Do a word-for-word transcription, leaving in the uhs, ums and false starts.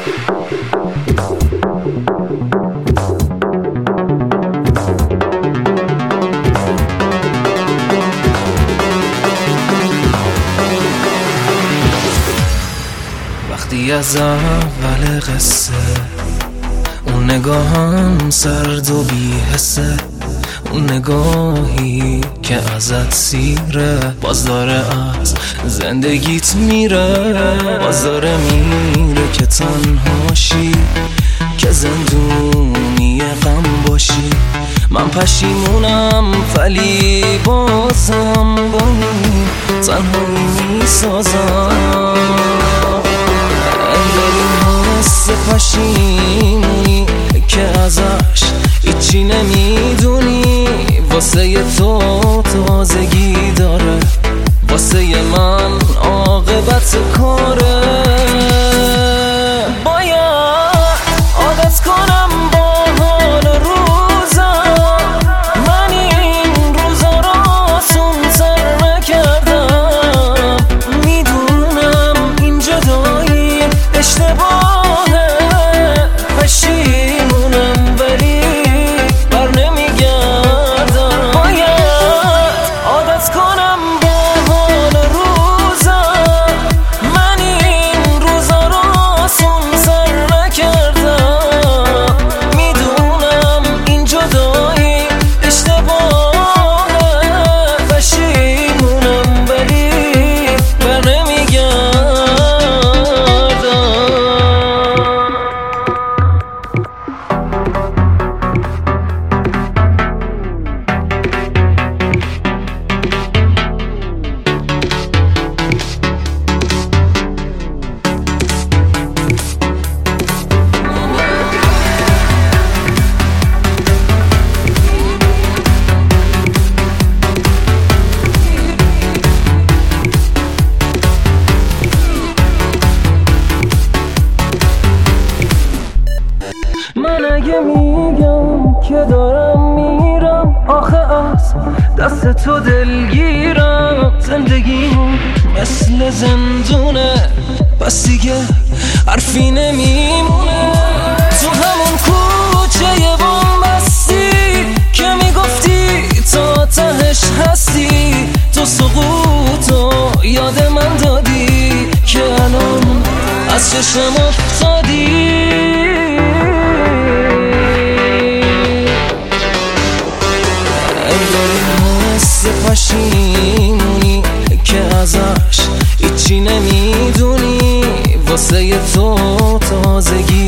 وقتی از اول قصه اون نگاهم سرد و بی حسه، اون نگاهی که ازت سیره، باز داره از زندگیت میره، باز داره میره که تنهاشی، که زندونی غم باشی. من پشیمونم ولی بازم با این تنهایی میسازم. انگار این حس پشیمونی که ازش هیچی نمیدونی، واسه تو تازگی داره، واسه من عاقبت کاره. باید عادت کنم با حال روزا، من این روزا را آسون‌تر نکردم. میدونم این جدایی اشتباهه، پشیمونم ولی بر نمیگردم. باید عادت کنم با حال روزا، من این روزا را آسون‌تر نکردم. میدونم این جدایی اشتباهه، پشیمونم ولی بر نمیگردم. من اگه میگم که دارم میرم، آخه از دست تو دلگیرم. زندگیمون مثل زندونه، پس دیگه حرفی نمیمونه. تو همون کوچه بومبستی که میگفتی تا تهش هستی، تو سقوطو یاد من دادی که الان از چشم افتادی. پشیمونی که ازش هیچی نمیدونی، واسه تو تازگی